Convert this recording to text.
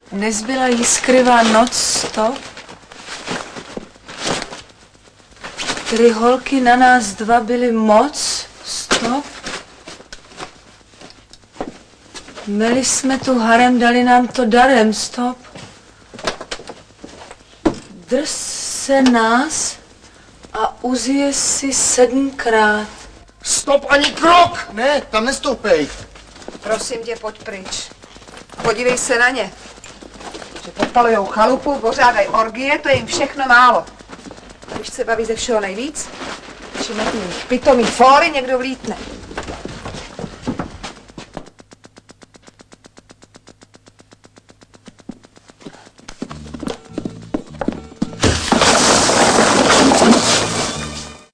Nezbyla jiskrivá noc, stop. Tři holky na nás dva byly moc, stop. Měli jsme tu harem, dali nám to darem, stop. Drž se nás a uzije si 7krát. Stop, ani krok! Ne, tam nestoupej. Prosím tě, pojď pryč. Podívej se na ně. Že podpalujou chalupu, pořádají orgie, to je jim všechno málo. A když se baví ze všeho nejvíc, když jim na ty pitomý fóry někdo vlítne.